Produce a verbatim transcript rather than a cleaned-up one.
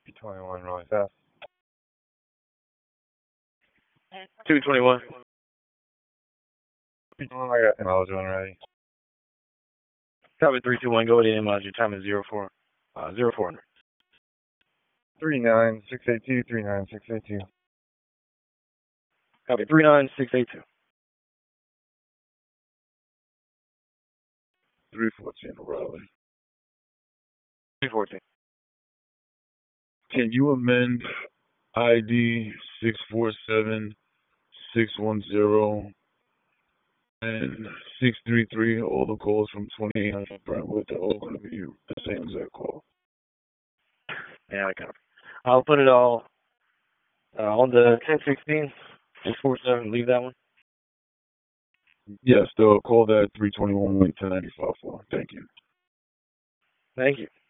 P twenty-one really fast. two twenty-one. P twenty-one, I got mileage one ready. Copy three two one. Go ahead and mileage. Your time is zero four. Uh, zero four hundred. three nine six eight two, three nine six eight two. Copy three nine six eight two. three fourteen, Raleigh. three fourteen. Can you amend I D six four seven six one zero and six three three? All the calls from twenty-eight hundred Brentwood, they're all going to be the same exact call. Yeah, I got it. I'll put it all uh, on the ten sixteen six four seven. Leave that one. Yes, they'll call that three twenty-one ten ninety-five for. Thank you. Thank you.